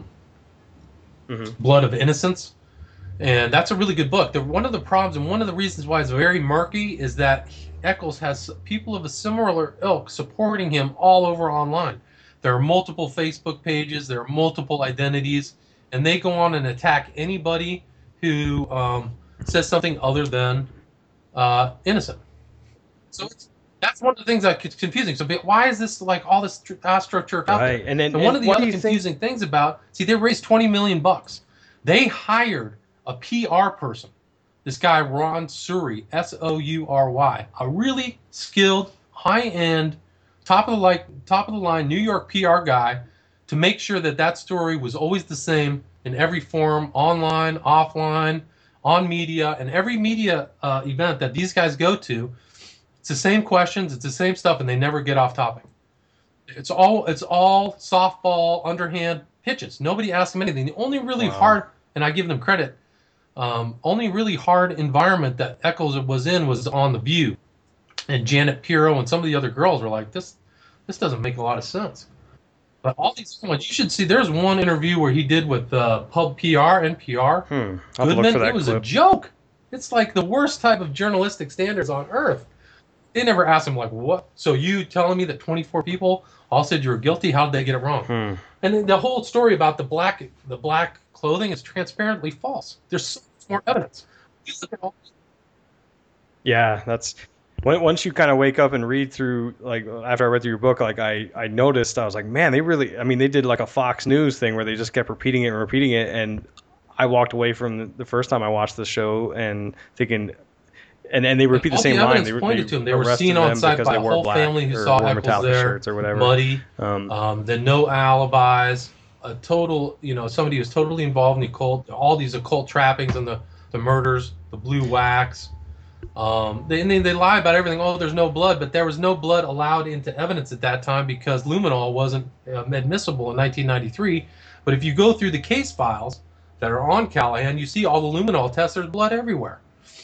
Mhm. Blood of Innocence. And that's a really good book. The, one of the problems and one of the reasons why it's very murky is that Echols has people of a similar ilk supporting him all over online. There are multiple Facebook pages, there are multiple identities, and they go on and attack anybody who um, says something other than uh, innocent. So it's, that's one of the things that gets confusing. So but why is this like all this astroturf out Right, there? and then- one and of the what do other you think- confusing things about, see, they raised twenty million bucks. They hired a P R person, this guy Ron Suri, S O U R Y, a really skilled, high-end, top of the like, top of the line New York P R guy, to make sure that that story was always the same in every forum, online, offline, on media, and every media uh, event that these guys go to. It's the same questions, it's the same stuff, and they never get off topic. It's all it's all softball, underhand pitches. Nobody asks them anything. The only really Wow. hard, and I give them credit. Um, only really hard environment that Echols was in was on The View, and Janet Pirro and some of the other girls were like, "This, this doesn't make a lot of sense." But all these ones, you should see. There's one interview where he did with uh, Pub P R, N P R. Hmm. I'll have to look Goodman. for that It was clip. a joke. It's like the worst type of journalistic standards on earth. They never asked him like, "What? So you telling me that twenty-four people all said you were guilty? How did they get it wrong?" Hmm. And then the whole story about the black, the black clothing is transparently false. There's so much more evidence. You look at all Yeah, that's when, once you kind of wake up and read through, like after I read through your book, like I, I noticed, I was like, man, they really, I mean, they did like a Fox News thing where they just kept repeating it and repeating it. And I walked away from the, the first time I watched the show and thinking, and, and they repeat the all seen the line. evidence They, pointed they to him. They were arrested seen on them site because by they a wore whole black family who or saw wore Echols Metallica there, shirts or whatever. muddy, Um, um, then no alibis, a total, you know, somebody who's totally involved in the occult, all these occult trappings and the, the murders, the blue wax. Um, they, and they, they lie about everything. Oh, there's no blood, but there was no blood allowed into evidence at that time because luminol wasn't um, admissible in nineteen ninety-three. But if you go through the case files that are on Callahan, you see all the luminol tests. There's blood everywhere.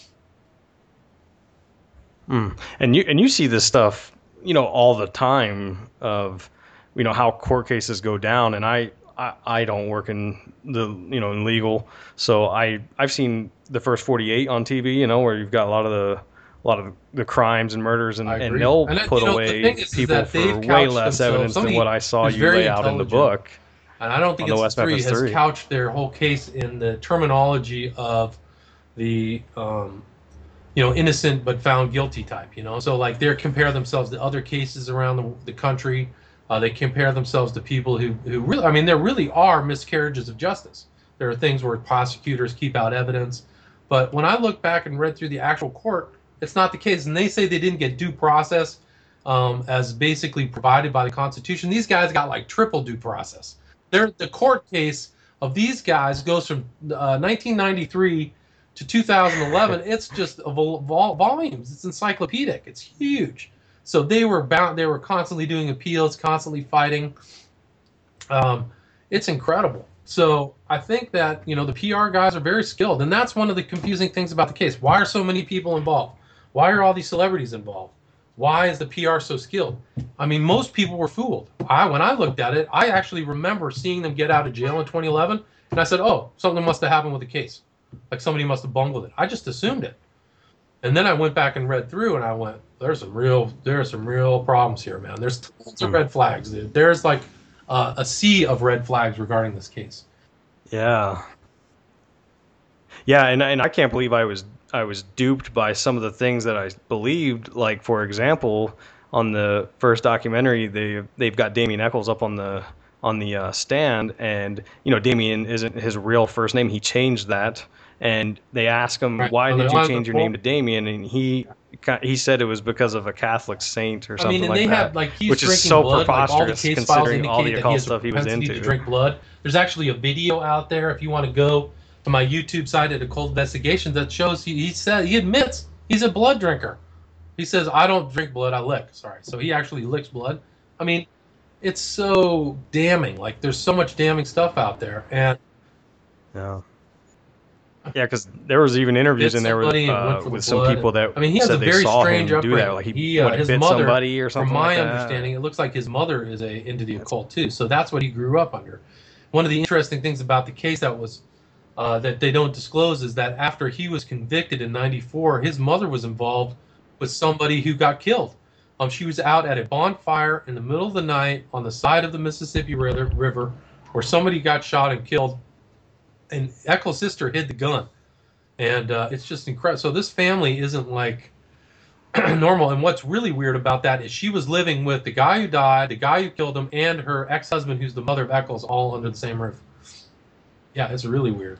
Mm. And you and you see this stuff, you know, all the time of, you know, how court cases go down. And I, I, I don't work in the, you know, in legal, so I I've seen the first forty-eight on T V, you know, where you've got a lot of the a lot of the crimes and murders, and, I and agree. they'll And, uh, put you know, the away thing is, is people that for they've way couched less themselves- evidence than somebody what I saw who's you very lay out in the intelligent, book. And I don't think On the it's West three Memphis has Three. couched their whole case in the terminology of the um, you know, innocent but found guilty type, you know. So like they compare themselves to other cases around the, the country. Uh, they compare themselves to people who, who really, I mean, there really are miscarriages of justice. There are things where prosecutors keep out evidence. But when I look back and read through the actual court, it's not the case. And they say they didn't get due process um, as basically provided by the Constitution. These guys got like triple due process. They're, the court case of these guys goes from uh, nineteen ninety-three to two thousand eleven. It's just a vol- vol- volumes. It's encyclopedic. It's huge. So they were bound. They were constantly doing appeals, constantly fighting. Um, it's incredible. So I think that, you know, the P R guys are very skilled, and that's one of the confusing things about the case. Why are so many people involved? Why are all these celebrities involved? Why is the P R so skilled? I mean, most people were fooled. I, when I looked at it, I actually remember seeing them get out of jail in twenty eleven, and I said, "Oh, something must have happened with the case. Like somebody must have bungled it." I just assumed it. And then I went back and read through, and I went, "There's some real, there are some real problems here, man. There's tons of red flags. Dude. There's like uh, a sea of red flags regarding this case." Yeah. Yeah, and and I can't believe I was I was duped by some of the things that I believed. Like, for example, on the first documentary, they they've got Damien Echols up on the on the uh, stand, and you know Damien isn't his real first name. He changed that, and they ask him, Right. "Why Well, did they're you on change the your name phone. to Damien?" And he he said it was because of a Catholic saint or I something mean, and like they that, have like he's which drinking is so blood. Like all the preposterous case files considering all indicate the that he occult has stuff the he was propensity into. to drink blood. There's actually a video out there if you want to go to my YouTube site at Occult Investigations that shows he, he said he admits he's a blood drinker. He says, "I don't drink blood, I lick." Sorry, so he actually licks blood. I mean, it's so damning. Like there's so much damning stuff out there, and Yeah. Yeah, because there was even interviews bit in there with, somebody and went uh, for the with some blood. people that I mean, he has said a they very saw strange him do that. upbringing. Like he, He, uh, what, his bit mother, somebody or from something my like that. understanding, it looks like his mother is a into the occult too. So that's what he grew up under. One of the interesting things about the case that was uh, that they don't disclose is that after he was convicted in ninety-four, his mother was involved with somebody who got killed. Um, she was out at a bonfire in the middle of the night on the side of the Mississippi River, river where somebody got shot and killed, and Eccles' sister hid the gun. And uh, it's just incredible. So this family isn't like normal. And what's really weird about that is she was living with the guy who died, the guy who killed him, and her ex-husband, who's the mother of Eccles, all under the same roof. Yeah, it's really weird.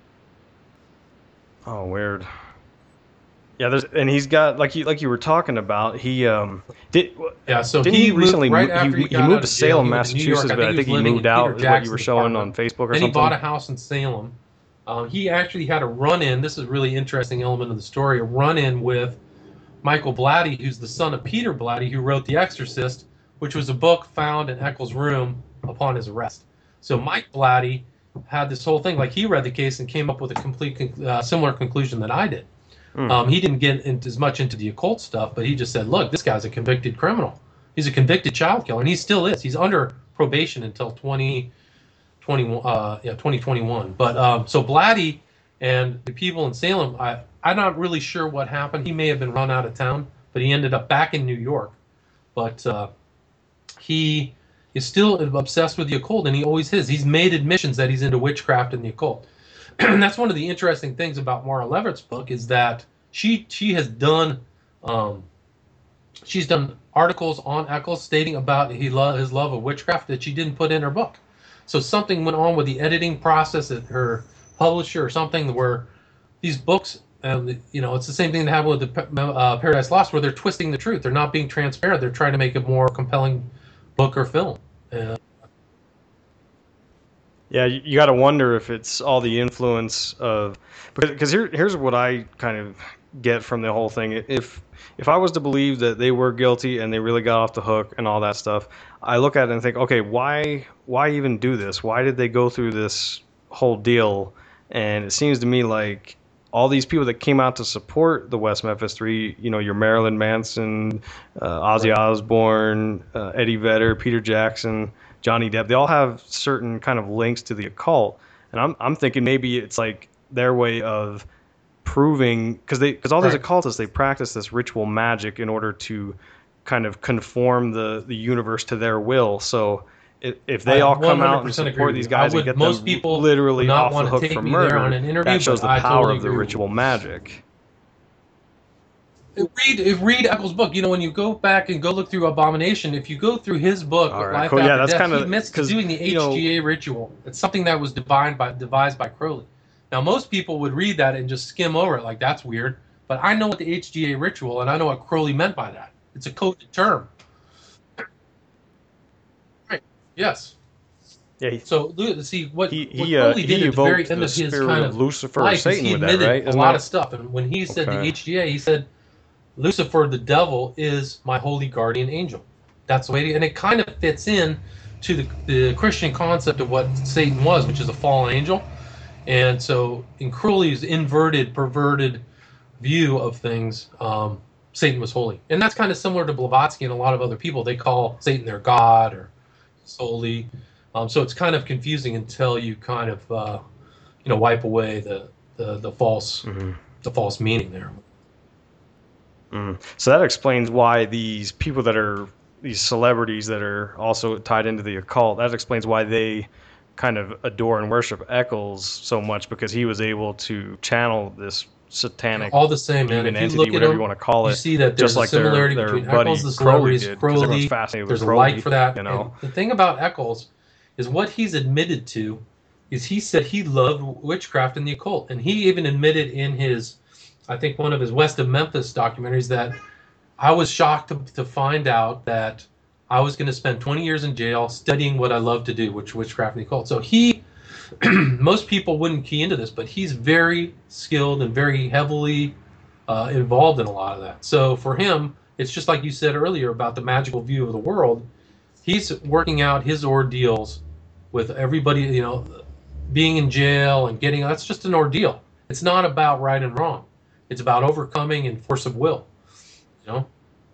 Oh, weird. Yeah, there's and he's got like you like you were talking about. He um did Yeah, so didn't he, he recently moved right mo- after he, he, he got moved out to of jail. Salem, He went to New York. Massachusetts, I but I think think he he was living moved in out. Peter Is what you were Jackson's showing on apartment. Facebook or Then something. he bought a house in Salem. Um, he actually had a run-in. This is a really interesting element of the story. A run-in with Michael Blatty, who's the son of Peter Blatty, who wrote The Exorcist, which was a book found in Eccles' room upon his arrest. So Mike Blatty had this whole thing, like he read the case and came up with a complete uh, similar conclusion that I did. Mm. Um, he didn't get into, as much into the occult stuff, but he just said, look, this guy's a convicted criminal. He's a convicted child killer, and he still is. He's under probation until twenty twenty, uh, yeah, twenty twenty-one. But um, so Blatty and the people in Salem, I, I'm not really sure what happened. He may have been run out of town, but he ended up back in New York. But uh, he is still obsessed with the occult, and he always is. He's made admissions that he's into witchcraft and the occult. And that's one of the interesting things about Maura Levert's book is that she she has done um, she's done articles on Eccles stating about he lo- his love of witchcraft that she didn't put in her book. So something went on with the editing process at her publisher or something where these books, um, you know, it's the same thing that happened with the uh, Paradise Lost, where they're twisting the truth. They're not being transparent. They're trying to make a more compelling book or film. Uh, Yeah, you, you got to wonder if it's all the influence of because here here's what I kind of get from the whole thing. If if I was to believe that they were guilty and they really got off the hook and all that stuff, I look at it and think, okay, why why even do this? Why did they go through this whole deal? And it seems to me like all these people that came out to support the West Memphis Three, you know, your Marilyn Manson, uh, Ozzy Osbourne, uh, Eddie Vedder, Peter Jackson, Johnny Depp, they all have certain kind of links to the occult. And I'm I'm thinking maybe it's like their way of proving, because they because all these Right. occultists, they practice this ritual magic in order to kind of conform the, the universe to their will. So if, if they I all come out and one hundred percent agree support with these you. guys I would- and get most them people literally would not off the wanna hook take for me there murder, on an interview, that shows but the I power totally of the agree with ritual you. magic. Read if read Eccles' book. You know, when you go back and go look through Abomination, if you go through his book, All right, Life cool. After Yeah, that's Death, kinda- he admits to 'cause, doing the you know- H G A ritual. It's something that was devised by devised by Crowley. Now, most people would read that and just skim over it, like that's weird. But I know what the H G A ritual, and I know what Crowley meant by that. It's a coded term. Right. Yes. Yeah, he, So Lu- see what, he, what he, uh, Crowley he did at the very evoked end the of his spirit kind of of Lucifer or life is Satan he with that, admitted right? a Isn't lot that- of stuff. And when he said the Okay. H G A, he said Lucifer, the devil, is my holy guardian angel. That's the way, to, and it kind of fits in to the, the Christian concept of what Satan was, which is a fallen angel. And so, in Crowley's inverted, perverted view of things, um, Satan was holy, and that's kind of similar to Blavatsky and a lot of other people. They call Satan their god or holy. Um, so it's kind of confusing until you kind of, uh, you know, wipe away the the, the false Mhm. the false meaning there. Mm. So that explains why these people that are these celebrities that are also tied into the occult, that explains why they kind of adore and worship Eccles so much, because he was able to channel this satanic, all the same, man. even If you entity, look at whatever them, you want to call it. you see that there's just a like their, similarity their between buddy Eccles, the Crowley celebrities, did, because everyone's Crowley. fascinated with There's a Crowley, like for that. you know? And the thing about Eccles is what he's admitted to is he said he loved witchcraft and the occult, and he even admitted in his, I think one of his West of Memphis documentaries, that I was shocked to, to find out that I was going to spend twenty years in jail studying what I love to do, which witchcraft and the occult. So he, most people wouldn't key into this, but he's very skilled and very heavily uh, involved in a lot of that. So for him, it's just like you said earlier about the magical view of the world. He's working out his ordeals with everybody, you know, being in jail and getting, that's just an ordeal. It's not about right and wrong. It's about overcoming and force of will, you know?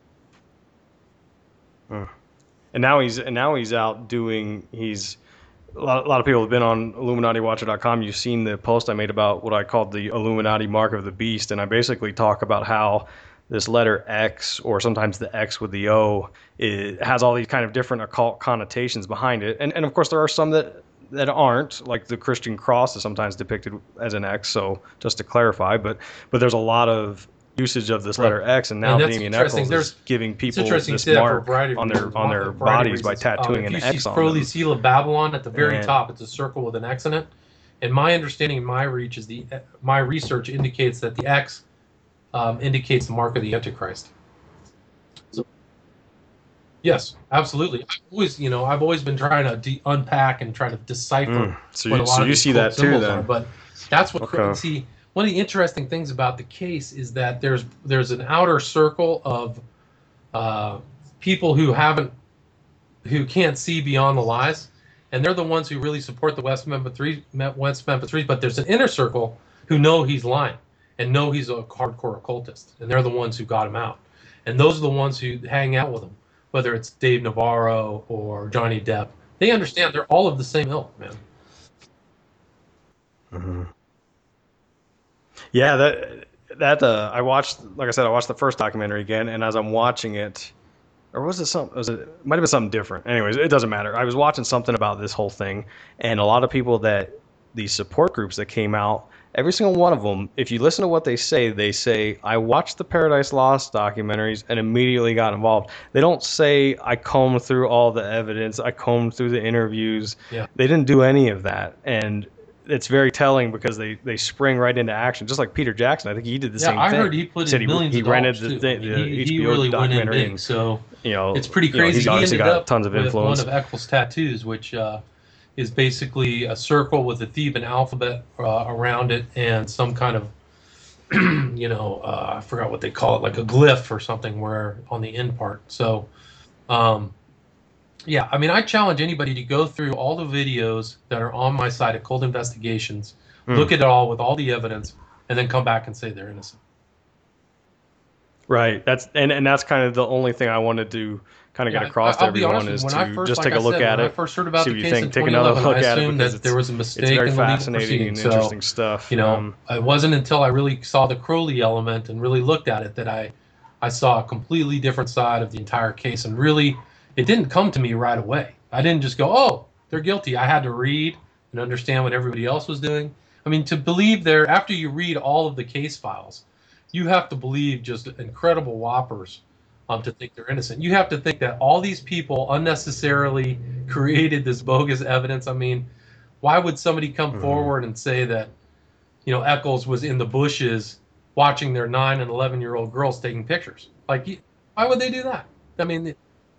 Hmm. And now he's and now he's out doing. He's a lot, a lot of people have been on Illuminati Watcher dot com. You've seen the post I made about what I called the Illuminati Mark of the Beast, and I basically talk about how this letter X, or sometimes the X with the O, it has all these kind of different occult connotations behind it. And and of course there are some that that aren't, like the Christian cross is sometimes depicted as an X. So just to clarify, but but there's a lot of usage of this letter X, and now And that's Damien interesting. Eccles There's- is giving It's people interesting this to say that for a mark variety of on their reasons. on One- their a variety of bodies by reasons. tattooing um, an if X you see on Crowley's them. Seal of Babylon at the very And- top, it's a circle with an X in it. And my understanding and my reach is the my research indicates that the X um, indicates the mark of the Antichrist. So, yes, absolutely. I've always, you know, I've always been trying to de- unpack and try to decipher. Mm. So what you, a lot so of you these see cult that too, symbols then? are, but that's what Okay. Crowley, see. One of the interesting things about the case is that there's there's an outer circle of uh, people who haven't, who can't see beyond the lies, and they're the ones who really support the West Memphis Threes. West Memphis Threes. But there's an inner circle who know he's lying and know he's a hardcore occultist, and they're the ones who got him out. And those are the ones who hang out with him, whether it's Dave Navarro or Johnny Depp. They understand they're all of the same ilk, man. Mm-hmm. Yeah, that that uh, I watched. Like I said, I watched the first documentary again, and as I'm watching it, or was it something? Was it, it might have been something different. Anyways, it doesn't matter. I was watching something about this whole thing, and a lot of people that these support groups that came out, every single one of them, if you listen to what they say, they say, I watched the Paradise Lost documentaries and immediately got involved. They don't say, I combed through all the evidence, I combed through the interviews. Yeah. They didn't do any of that. And it's very telling because they, they spring right into action, just like Peter Jackson. I think he did the Yeah, same I thing. heard he put said in he, millions he of rented dollars the, too. thing, I the mean, he, H B O he really went in documentary. big. And, So you know, it's pretty you know, crazy. he's He obviously ended got up tons of with influence. one of Eccles' tattoos, which uh, is basically a circle with a Theban alphabet uh, around it and some kind of, you know, uh, I forgot what they call it, like a glyph or something, where on the end part. So, um, yeah, I mean, I challenge anybody to go through all the videos that are on my site at Cold Investigations, Mm. look at it all with all the evidence, and then come back and say they're innocent. Right. That's and, and that's kind of the only thing I wanted to kind of Yeah, get across I- to I'll be honest everyone with is you, when I to first- just like take a I look said, at when it. I first heard about see the what you case think. in Take another twenty look eleven, I at it assumed because that it's, there was a it's mistake very in the legal fascinating and proceeding. So, interesting stuff. You know, Um, it wasn't until I really saw the Crowley element and really looked at it that I, I saw a completely different side of the entire case. And really, it didn't come to me right away. I didn't just go, oh, they're guilty. I had to read and understand what everybody else was doing. I mean, to believe there, after you read all of the case files, you have to believe just incredible whoppers um, to think they're innocent. You have to think that all these people unnecessarily created this bogus evidence. I mean, why would somebody come Mhm. forward and say that, you know, Eccles was in the bushes watching their nine and eleven year old girls taking pictures? Like, you- why would they do that? I mean,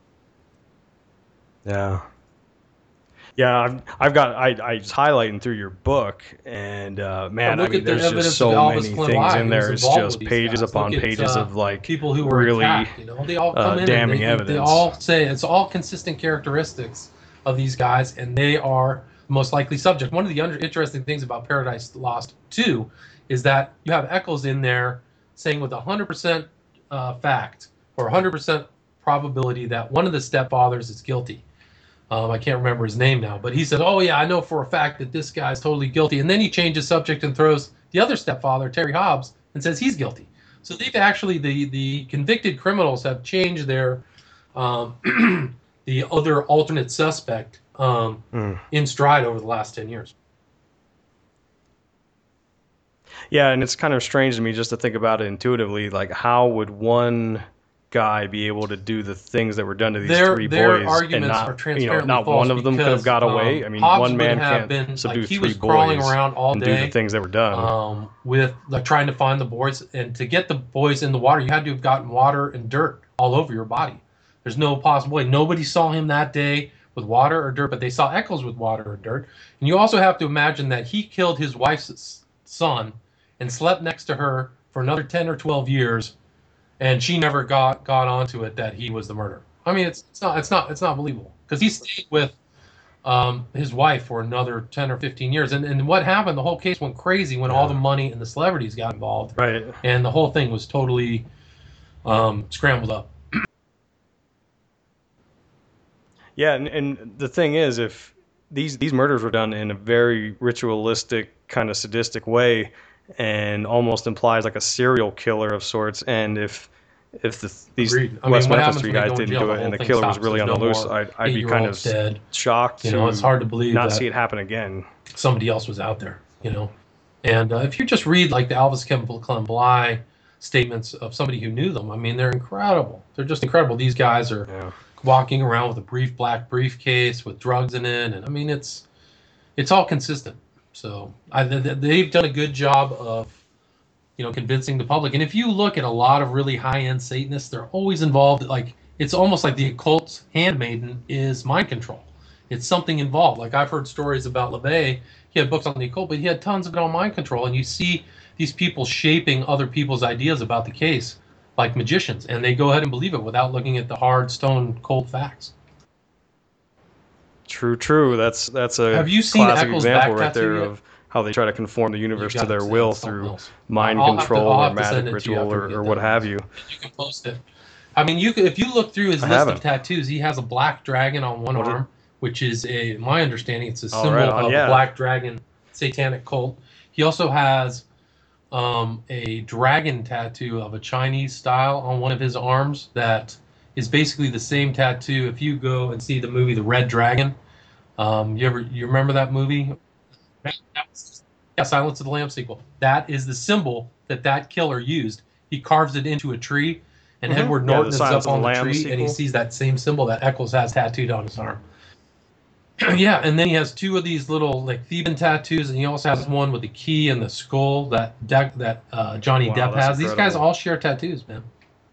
Yeah. Yeah, I've, I've got, I, I was highlighting through your book, and uh, man, I look mean, at the there's evidence just so of Elvis many Clem things Live, in who there. was It's involved just with these pages guys. upon Look at, pages uh, of like people who were really attacked, you know, they all uh, come in damning and they, evidence. they all say it's all consistent characteristics of these guys, and they are most likely subject. One of the under, interesting things about Paradise Lost two is that you have Eccles in there saying with one hundred percent uh, fact or one hundred percent probability that one of the stepfathers is guilty. Um, I can't remember his name now, but he said, oh yeah, I know for a fact that this guy's totally guilty. And then he changes subject and throws the other stepfather, Terry Hobbs, and says he's guilty. So they've actually, the, the convicted criminals have changed their, um, the other alternate suspect um, Mm. in stride over the last ten years. Yeah, and it's kind of strange to me just to think about it intuitively. Like, how would one guy be able to do the things that were done to these their, three their boys arguments and not, are you transparently know, not false one of them could have because, got away? um, I mean, Hobbs one man would have can't been, subdue like, he three was crawling boys around all and day, do the things that were done. um, with like trying to find the boys, and to get the boys in the water, you had to have gotten water and dirt all over your body. There's no possible way. Nobody saw him that day with water or dirt, but they saw Eccles with water or dirt. And you also have to imagine that he killed his wife's son and slept next to her for another ten or twelve years, and she never got got onto it that he was the murderer. I mean, it's, it's not it's not it's not believable, because he stayed with um, his wife for another ten or fifteen years. And and what happened? The whole case went crazy when yeah. all the money and the celebrities got involved, right? And the whole thing was totally um, scrambled up. Yeah, and, and the thing is, if these these murders were done in a very ritualistic, kind of sadistic way, and almost implies like a serial killer of sorts, and if if the, these Agreed. I West mean, Memphis three guys didn't do it, and the killer was really on the loose, I'd, I'd be kind of dead. shocked you know, to it's hard to believe not that see it happen again. Somebody else was out there, you know. And uh, if you just read like the Elvis Clem Bly statements of somebody who knew them, I mean, they're incredible. They're just incredible. These guys are yeah. walking around with a brief black briefcase with drugs in it, and I mean, it's it's all consistent. So I, they've done a good job of, you know, convincing the public. And if you look at a lot of really high-end Satanists, they're always involved. Like, it's almost like the occult's handmaiden is mind control. It's something involved. Like, I've heard stories about LeVay. He had books on the occult, but he had tons of it on mind control. And you see these people shaping other people's ideas about the case like magicians, and they go ahead and believe it without looking at the hard, stone, cold facts. True, true. That's that's a Have you seen classic Eccles' example back right there tattoo yet? of how they try to conform the universe to their to will send through else. mind I'll control have to, I'll or have to send magic it to you ritual after or, we get or what done. have you. You can post it. I mean, you could, if you look through his I list haven't. of tattoos, he has a black dragon on one What is- arm, which is a, my understanding, it's a Oh, symbol right on, of yeah. a black dragon satanic cult. He also has um, a dragon tattoo of a Chinese style on one of his arms that is basically the same tattoo. If you go and see the movie The Red Dragon, um, you ever you remember that movie? That, that was, yeah, Silence of the Lambs sequel. That is the symbol that that killer used. He carves it into a tree, and Mhm. Edward Yeah, Norton the is Silence up of on the the Lambs tree, and he sequel. sees that same symbol that Eccles has tattooed on his arm. Yeah, and then he has two of these little like Theban tattoos, and he also has one with the key and the skull that De- that uh, Johnny Wow, Depp that's has. These guys incredible. all share tattoos, man.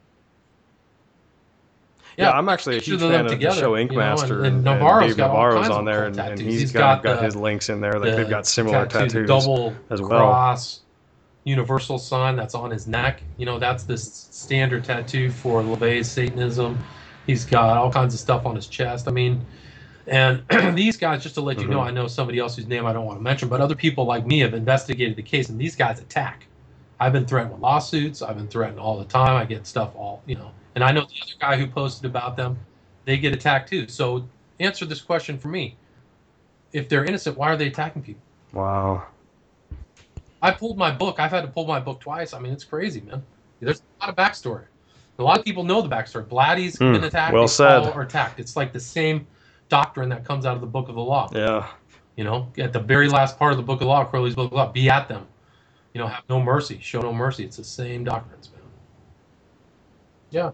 Yeah, I'm actually a pictures huge of them fan of together, the show you Ink know, and- Master, and and Navarro's Dave got all Navarro's kinds on of there, cool and, and tattoos. he's, He's kind got of got the- his links in there. Like The they've got similar tattoo, tattoos the double as well. cross universal sign that's on his neck. You know, that's the s- standard tattoo for LeVay's Satanism. He's got all kinds of stuff on his chest. I mean, and these guys, just to let you know, Mhm. I know somebody else whose name I don't want to mention, but other people like me have investigated the case, and these guys attack. I've been threatened with lawsuits. I've been threatened all the time. I get stuff all, you know. And I know the other guy who posted about them, they get attacked too. So answer this question for me. If they're innocent, why are they attacking people? Wow. I pulled my book. I've had to pull my book twice. I mean, it's crazy, man. There's a lot of backstory. A lot of people know the backstory. Blatty's Hmm, been attacked. well they said. fall Or attacked. It's like the same doctrine that comes out of the Book of the Law. Yeah. You know, at the very last part of the Book of the Law, Crowley's Book of the Law, be at them. You know, have no mercy, show no mercy. It's the same doctrines, man. Yeah.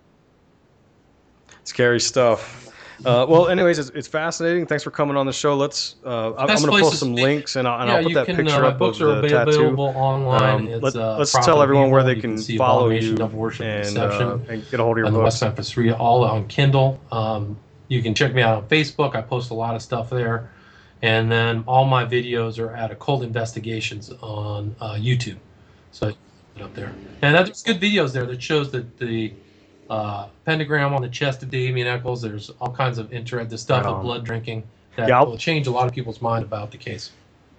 Scary stuff. Uh, well, anyways, it's, it's fascinating. Thanks for coming on the show. Let's. Uh, I'm, I'm Best going to place post to some speak. links, and I'll, and yeah, I'll put you that can, picture uh, my up books of are the available tattoo. online. Um, it's, let, uh, let's Prophet tell of everyone where Evil. they You can see follow Abomination you of Worship and and, Deception. uh, and get a hold of your And the books. West Memphis Three, all on Kindle. Um, you can check me out on Facebook. I post a lot of stuff there. And then all my videos are at Occult Investigations on uh, YouTube. So put up there. And there's good videos there that shows that the uh, pentagram on the chest of Damien Eccles. There's all kinds of interest, the stuff Right of on. blood drinking that Yeah, I'll- will change a lot of people's mind about the case.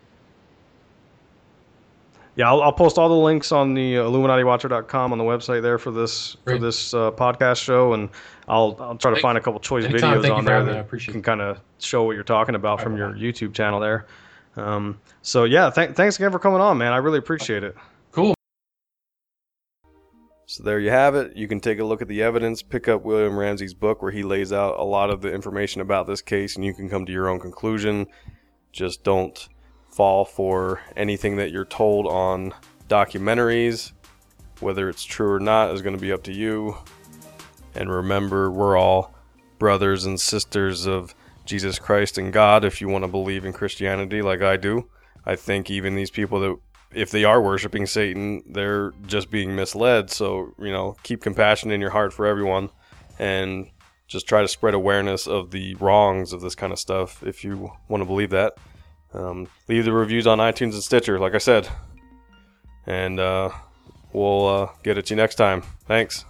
Yeah, I'll, I'll post all the links on the Illuminati Watcher dot com on the website there for this Great. for this uh, podcast show, and I'll I'll try to Thank- find a couple choice anytime. videos Thank you on for there having me. I that appreciate can it. kind of show what you're talking about All from right, your bye. YouTube channel there. Um, so yeah, th- thanks again for coming on, man. I really appreciate it. Cool. So there you have it. You can take a look at the evidence, pick up William Ramsey's book where he lays out a lot of the information about this case, and you can come to your own conclusion. Just don't fall for anything that you're told on documentaries. Whether it's true or not is going to be up to you. And remember, we're all brothers and sisters of Jesus Christ and God if you want to believe in Christianity like I do. I think even these people that, if they are worshiping Satan, they're just being misled. So, you know, keep compassion in your heart for everyone and just try to spread awareness of the wrongs of this kind of stuff if you want to believe that. Um, leave the reviews on iTunes and Stitcher, like I said. And uh, we'll uh, get at you next time. Thanks.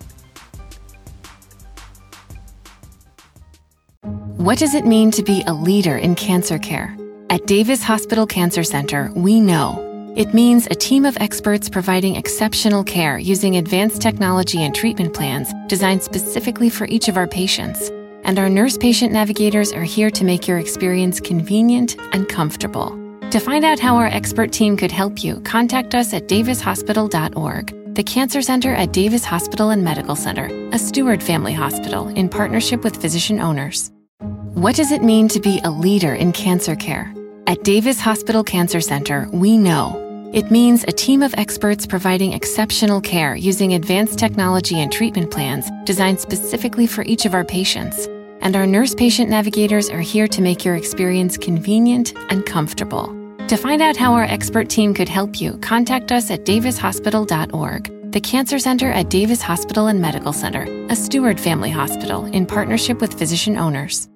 What does it mean to be a leader in cancer care? At Davis Hospital Cancer Center, we know. It means a team of experts providing exceptional care using advanced technology and treatment plans designed specifically for each of our patients. And our nurse patient navigators are here to make your experience convenient and comfortable. To find out how our expert team could help you, contact us at davis hospital dot org. The Cancer Center at Davis Hospital and Medical Center, a Steward family hospital in partnership with physician owners. What does it mean to be a leader in cancer care? At Davis Hospital Cancer Center, we know. It means a team of experts providing exceptional care using advanced technology and treatment plans designed specifically for each of our patients. And our nurse patient navigators are here to make your experience convenient and comfortable. To find out how our expert team could help you, contact us at davis hospital dot org. The Cancer Center at Davis Hospital and Medical Center, a Steward family hospital in partnership with physician owners.